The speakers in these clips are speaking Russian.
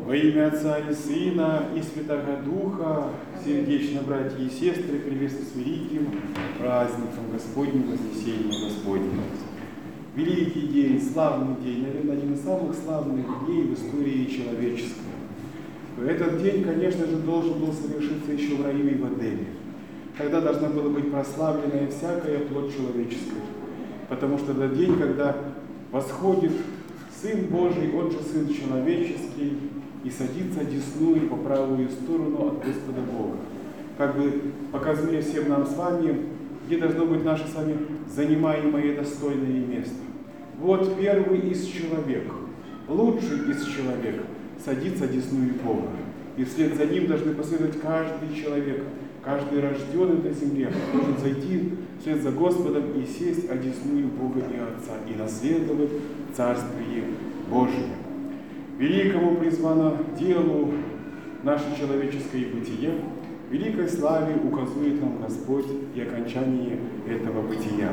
Во имя Отца и Сына и Святого Духа, сердечно, братья и сестры, приветствую с великим праздником Господним, Вознесением Господним. Великий день, славный день, наверное, один из самых славных дней в истории человеческой. Этот день, конечно же, должен был совершиться еще в раю и в Эдеме. Тогда должна была быть прославлена всякая плоть человеческая. Потому что это день, когда восходит Сын Божий, он же Сын человеческий, и садится одесную по правую сторону от Господа Бога. Как бы показывая всем нам с вами, где должно быть наше с вами занимаемое достойное место. Вот первый из человек, лучший из человек, садится одесную Бога. И вслед за ним должны последовать каждый человек, каждый рожденный на земле, должен зайти вслед за Господом и сесть одесную Бога и Отца, и наследовать Царствие Божие. Великому призвано делу наше человеческое бытие, великой славе указует нам Господь и окончание этого бытия.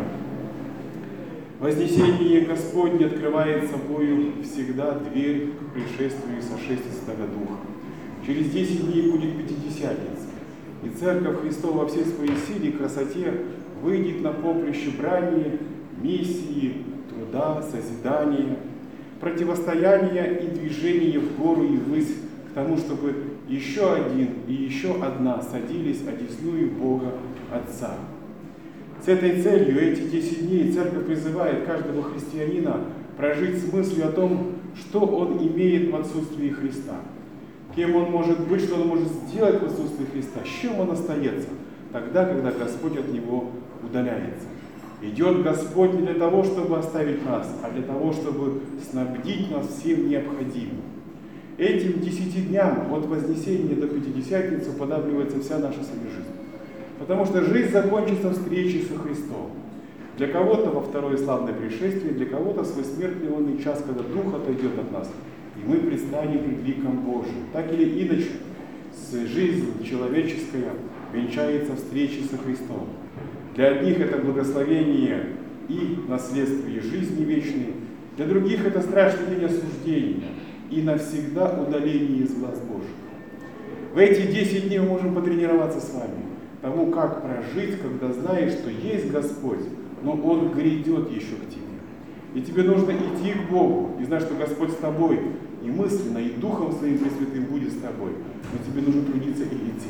Вознесение Господне открывает собою всегда дверь к пришествию сошествия Святого Духа. Через 10 дней будет Пятидесятница, и Церковь Христова во всей своей силе и красоте выйдет на поприще брани, миссии, труда, созидания, противостояния и движения в гору и ввысь к тому, чтобы еще один и еще одна садились одесную Бога Отца. С этой целью эти 10 дней Церковь призывает каждого христианина прожить с мыслью о том, что он имеет в отсутствии Христа, кем он может быть, что он может сделать в отсутствии Христа, с чем он остается, тогда, когда Господь от него удаляется. Идет Господь не для того, чтобы оставить нас, а для того, чтобы снабдить нас всем необходимым. Этим 10 дням от Вознесения до Пятидесятницы уподабливается вся наша с вами жизнь. Потому что жизнь закончится встречей со Христом. Для кого-то во второе славное пришествие, для кого-то свой смертный лунный час, когда Дух отойдет от нас, и мы предстанем пред ликом Божиим. Так или иначе, жизнь человеческая венчается встречей со Христом. Для одних это благословение и наследствие жизни вечной, для других это страшный день осуждения и навсегда удаление из глаз Божьих. В эти 10 дней мы можем потренироваться с вами тому, как прожить, когда знаешь, что есть Господь, но Он грядет еще к тебе. И тебе нужно идти к Богу и знать, что Господь с тобой, и мысленно, и Духом Своим Пресвятым будет с тобой. Но тебе нужно трудиться и идти.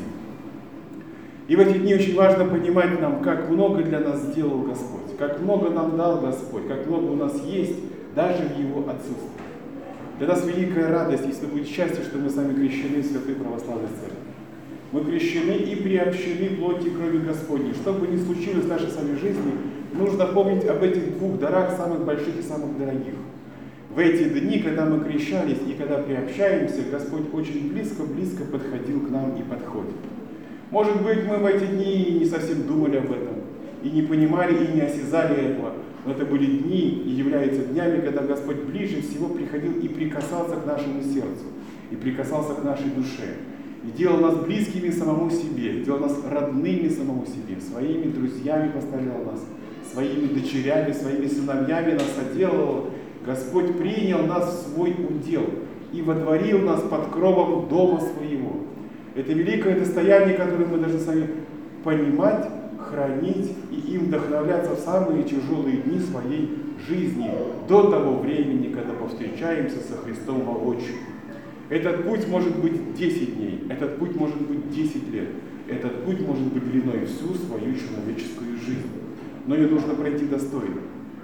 И в эти дни очень важно понимать нам, как много для нас сделал Господь, как много нам дал Господь, как много у нас есть даже в Его отсутствии. Для нас великая радость, если будет счастье, что мы сами крещены в Святой Православной Церкви. Мы крещены и приобщены плоти и крови Господней. Что бы ни случилось в нашей с вами жизни, нужно помнить об этих двух дарах, самых больших и самых дорогих. В эти дни, когда мы крещались и когда приобщаемся, Господь очень близко подходил к нам и подходит. Может быть, мы в эти дни не совсем думали об этом, и не понимали, и не осязали этого, но это были дни и являются днями, когда Господь ближе всего приходил и прикасался к нашему сердцу, и прикасался к нашей душе, и делал нас близкими самому себе, делал нас родными самому себе, своими друзьями поставлял нас, своими дочерями, своими сыновьями нас соделывал. Господь принял нас в свой удел и водворил нас под кровом дома своего. Это великое достояние, которое мы должны сами понимать, хранить и им вдохновляться в самые тяжелые дни своей жизни, до того времени, когда повстречаемся со Христом воочию. Этот путь может быть 10 дней, этот путь может быть 10 лет, этот путь может быть длиной всю свою человеческую жизнь. Но ее нужно пройти достойно.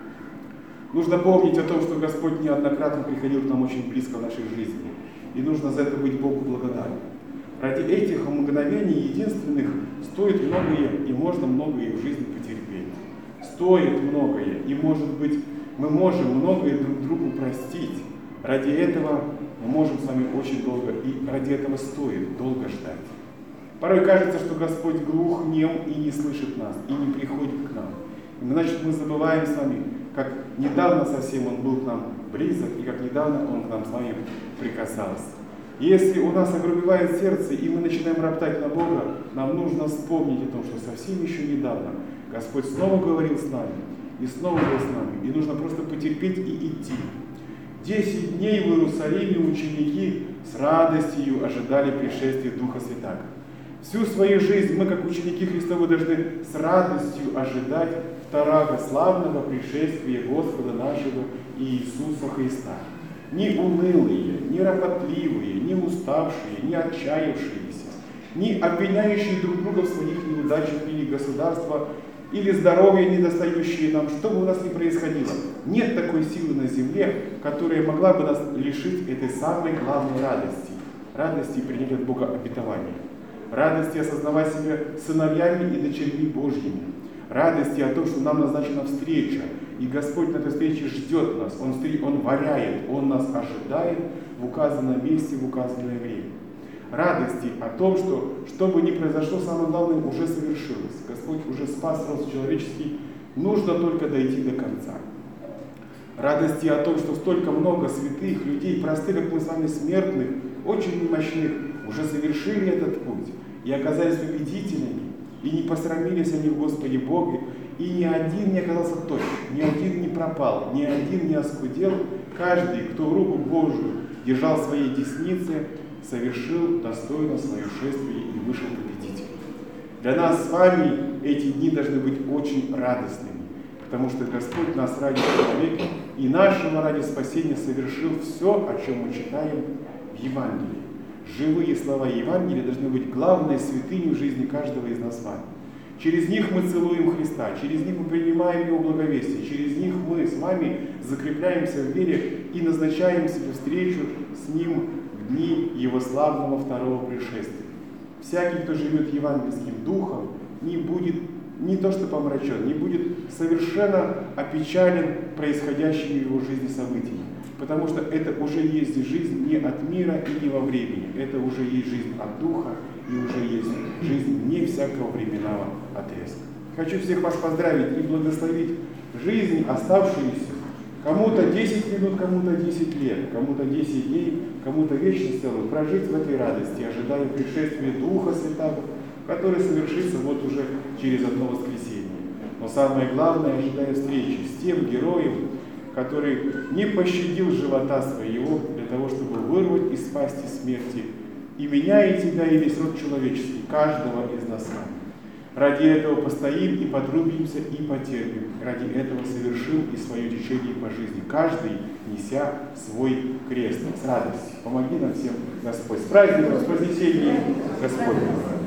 Нужно помнить о том, что Господь неоднократно приходил к нам очень близко в нашей жизни, и нужно за это быть Богу благодарным. Ради этих мгновений единственных стоит многое, и можно многое в жизни потерпеть. Стоит многое, и может быть мы можем многое друг другу простить. Ради этого мы можем с вами очень долго, и ради этого стоит долго ждать. Порой кажется, что Господь глух, нем и не слышит нас, и не приходит к нам. И значит, мы забываем с вами, как недавно совсем Он был к нам близок, и как недавно Он к нам с вами прикасался. Если у нас огрубевает сердце, и мы начинаем роптать на Бога, нам нужно вспомнить о том, что совсем еще недавно Господь снова говорил с нами, и снова был с нами, и нужно просто потерпеть и идти. 10 дней в Иерусалиме ученики с радостью ожидали пришествия Духа Святаго. Всю свою жизнь мы, как ученики Христовы, должны с радостью ожидать второго славного пришествия Господа нашего Иисуса Христа. Ни унылые, ни ропотливые, ни уставшие, ни отчаявшиеся, ни обвиняющие друг друга в своих неудачах или государства, или здоровье недостающие нам, что бы у нас ни происходило. Нет такой силы на земле, которая могла бы нас лишить этой самой главной радости принять от Бога обетование, радости осознавать себя сыновьями и дочерьми Божьими, радости о том, что нам назначена встреча, и Господь на этой встрече ждет нас, Он варяет, Он нас ожидает в указанном месте, в указанное время. Радости о том, что бы ни произошло, самое главное уже совершилось. Господь уже спас род человеческий, нужно только дойти до конца. Радости о том, что столько много святых людей, простых, как мы с вами, смертных, очень немощных, уже совершили этот путь и оказались победителями, и не посрамились они в Господе Боге, и ни один не оказался точным, ни один не пропал, ни один не оскудел. Каждый, кто руку Божию держал в своей деснице, совершил достойно свое шествие и вышел победителем. Для нас с вами эти дни должны быть очень радостными, потому что Господь нас ради человека и нашего ради спасения совершил все, о чем мы читаем в Евангелии. Живые слова Евангелия должны быть главной святыней в жизни каждого из нас с вами. Через них мы целуем Христа, через них мы принимаем Его благовестие, через них мы с вами закрепляемся в вере и назначаем себе встречу с Ним в дни Его славного второго пришествия. Всякий, кто живет евангельским духом, не будет не то что помрачен, не будет совершенно опечален происходящими в его жизни событиями. Потому что это уже есть жизнь не от мира и не во времени. Это уже есть жизнь от духа и уже есть жизнь не всякого временного отрезка. Хочу всех вас поздравить и благословить жизнь, оставшуюся. Кому-то 10 минут, кому-то 10 лет, кому-то 10 дней, кому-то вечность целую. Прожить в этой радости, ожидая пришествия Духа Святаго, который совершится вот уже через одно воскресенье. Но самое главное, ожидая встречи с тем героем, который не пощадил живота своего для того, чтобы вырвать из пасти смерти и меня, и тебя, и весь род человеческий, каждого из нас с вами. Ради этого постоим и потрудимся и потерпим. Ради этого совершим и свое течение по жизни, каждый неся свой крест с радостью. Помоги нам всем, Господь. С праздником, с вознесением Господним.